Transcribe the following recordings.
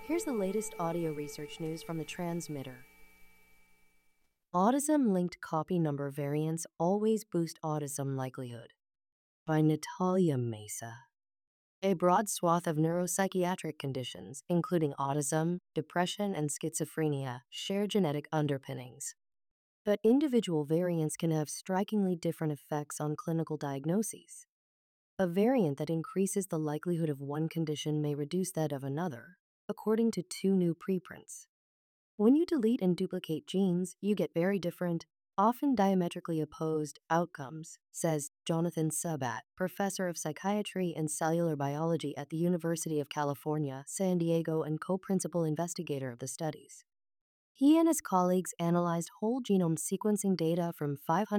Here's the latest audio research news from the transmitter. Autism-linked copy number variants always boost autism likelihood. By Natalia Mesa. A broad swath of neuropsychiatric conditions, including autism, depression, and schizophrenia, share genetic underpinnings. But individual variants can have strikingly different effects on clinical diagnoses. A variant that increases the likelihood of one condition may reduce that of another, according to two new preprints. When you delete and duplicate genes, you get very different, often diametrically opposed outcomes, says Jonathan Sabat, professor of psychiatry and cellular biology at the University of California, San Diego, and co-principal investigator of the studies. He and his colleagues analyzed whole genome sequencing data from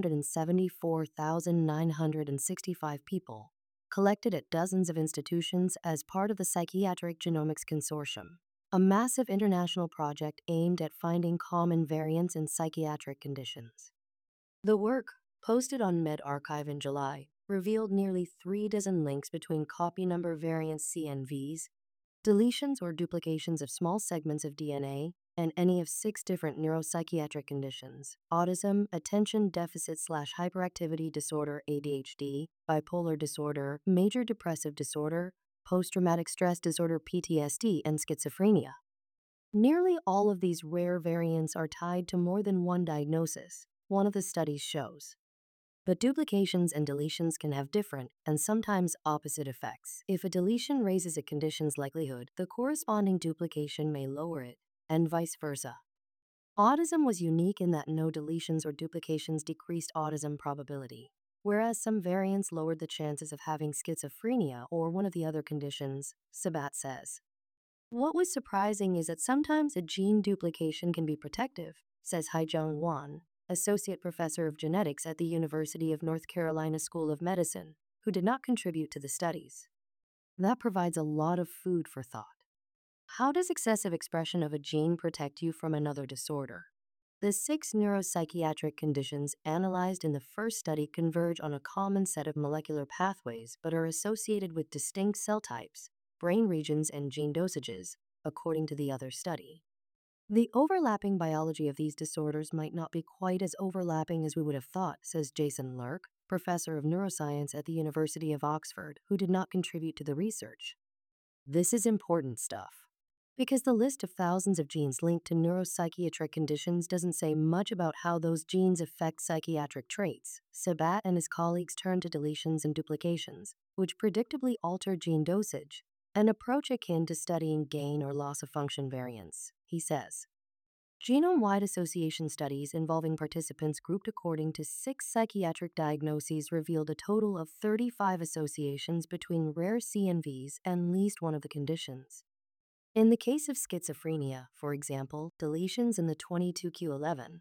574,965 people, collected at dozens of institutions as part of the Psychiatric Genomics Consortium, a massive international project aimed at finding common variants in psychiatric conditions. The work, posted on medRxiv in July, revealed nearly 3 dozen links between copy number variant CNVs, deletions or duplications of small segments of DNA, and any of 6 different neuropsychiatric conditions: autism, attention deficit/hyperactivity disorder ADHD, bipolar disorder, major depressive disorder, post-traumatic stress disorder PTSD, and schizophrenia. Nearly all of these rare variants are tied to more than one diagnosis, one of the studies shows. But duplications and deletions can have different and sometimes opposite effects. If a deletion raises a condition's likelihood, the corresponding duplication may lower it, and vice versa. Autism was unique in that no deletions or duplications decreased autism probability, whereas some variants lowered the chances of having schizophrenia or one of the other conditions, Sabat says. What was surprising is that sometimes a gene duplication can be protective, says Haijung Wan, associate professor of genetics at the University of North Carolina School of Medicine, who did not contribute to the studies. That provides a lot of food for thought. How does excessive expression of a gene protect you from another disorder? The 6 neuropsychiatric conditions analyzed in the first study converge on a common set of molecular pathways but are associated with distinct cell types, brain regions, and gene dosages, according to the other study. The overlapping biology of these disorders might not be quite as overlapping as we would have thought, says Jason Lurk, professor of neuroscience at the University of Oxford, who did not contribute to the research. This is important stuff, because the list of thousands of genes linked to neuropsychiatric conditions doesn't say much about how those genes affect psychiatric traits. Sabat and his colleagues turned to deletions and duplications, which predictably alter gene dosage, an approach akin to studying gain or loss of function variants, he says. Genome-wide association studies involving participants grouped according to 6 psychiatric diagnoses revealed a total of 35 associations between rare CNVs and least one of the conditions. In the case of schizophrenia, for example, deletions in the 22q11,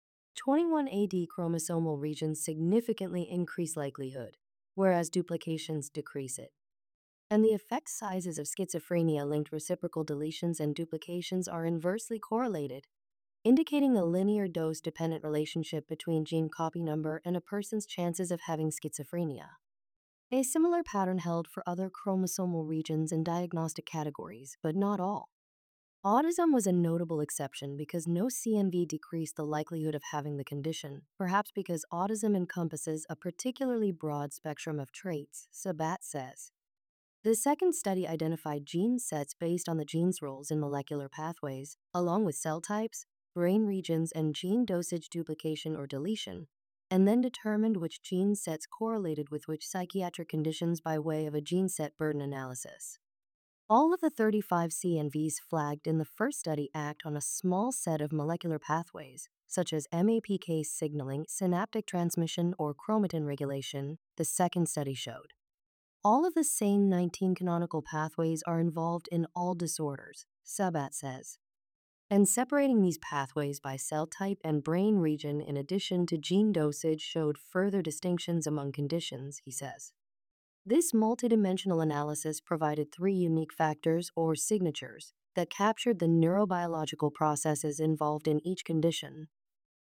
21AD chromosomal regions significantly increase likelihood, whereas duplications decrease it. And the effect sizes of schizophrenia-linked reciprocal deletions and duplications are inversely correlated, indicating a linear dose-dependent relationship between gene copy number and a person's chances of having schizophrenia. A similar pattern held for other chromosomal regions and diagnostic categories, but not all. Autism was a notable exception because no CNV decreased the likelihood of having the condition, perhaps because autism encompasses a particularly broad spectrum of traits, Sabat says. The second study identified gene sets based on the gene's roles in molecular pathways, along with cell types, brain regions, and gene dosage duplication or deletion, and then determined which gene sets correlated with which psychiatric conditions by way of a gene set burden analysis. All of the 35 CNVs flagged in the first study act on a small set of molecular pathways, such as MAPK signaling, synaptic transmission, or chromatin regulation, the second study showed. All of the same 19 canonical pathways are involved in all disorders, Sabat says. And separating these pathways by cell type and brain region in addition to gene dosage showed further distinctions among conditions, he says. This multidimensional analysis provided 3 unique factors or signatures that captured the neurobiological processes involved in each condition.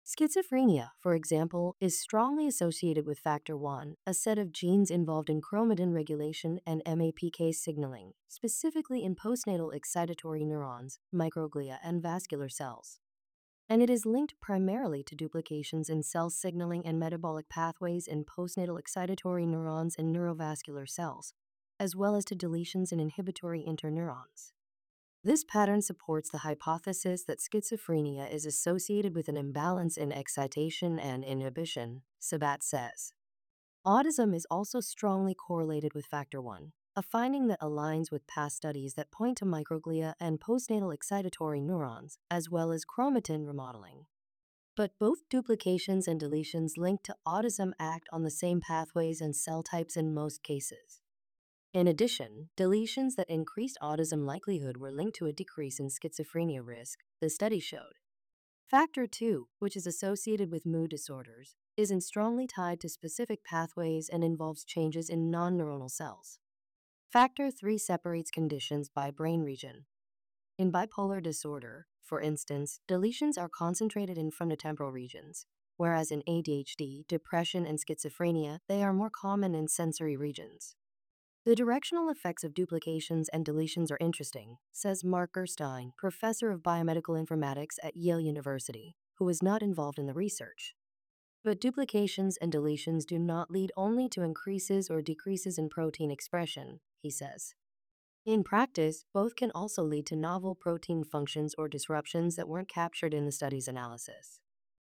Schizophrenia, for example, is strongly associated with factor 1, a set of genes involved in chromatin regulation and MAPK signaling, specifically in postnatal excitatory neurons, microglia, and vascular cells. And it is linked primarily to duplications in cell signaling and metabolic pathways in postnatal excitatory neurons and neurovascular cells, as well as to deletions in inhibitory interneurons. This pattern supports the hypothesis that schizophrenia is associated with an imbalance in excitation and inhibition, Sabat says. Autism is also strongly correlated with factor 1, a finding that aligns with past studies that point to microglia and postnatal excitatory neurons, as well as chromatin remodeling. But both duplications and deletions linked to autism act on the same pathways and cell types in most cases. In addition, deletions that increased autism likelihood were linked to a decrease in schizophrenia risk, the study showed. Factor 2, which is associated with mood disorders, isn't strongly tied to specific pathways and involves changes in non-neuronal cells. Factor 3 separates conditions by brain region. In bipolar disorder, for instance, deletions are concentrated in frontotemporal regions, whereas in ADHD, depression, and schizophrenia, they are more common in sensory regions. The directional effects of duplications and deletions are interesting, says Mark Gerstein, professor of biomedical informatics at Yale University, who was not involved in the research. But duplications and deletions do not lead only to increases or decreases in protein expression, he says. In practice, both can also lead to novel protein functions or disruptions that weren't captured in the study's analysis.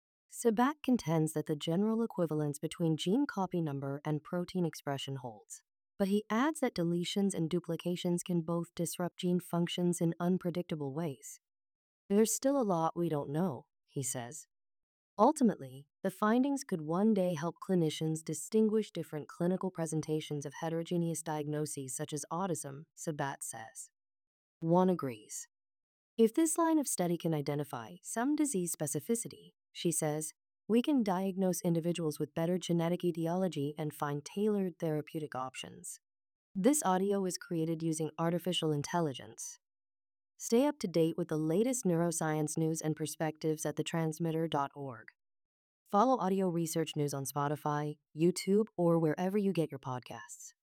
Sabat contends that the general equivalence between gene copy number and protein expression holds. But he adds that deletions and duplications can both disrupt gene functions in unpredictable ways. There's still a lot we don't know, he says. Ultimately, the findings could one day help clinicians distinguish different clinical presentations of heterogeneous diagnoses such as autism, Sabat says. One agrees. If this line of study can identify some disease specificity, she says, we can diagnose individuals with better genetic etiology and find tailored therapeutic options. This audio is created using artificial intelligence. Stay up to date with the latest neuroscience news and perspectives at thetransmitter.org. Follow Audio Research News on Spotify, YouTube, or wherever you get your podcasts.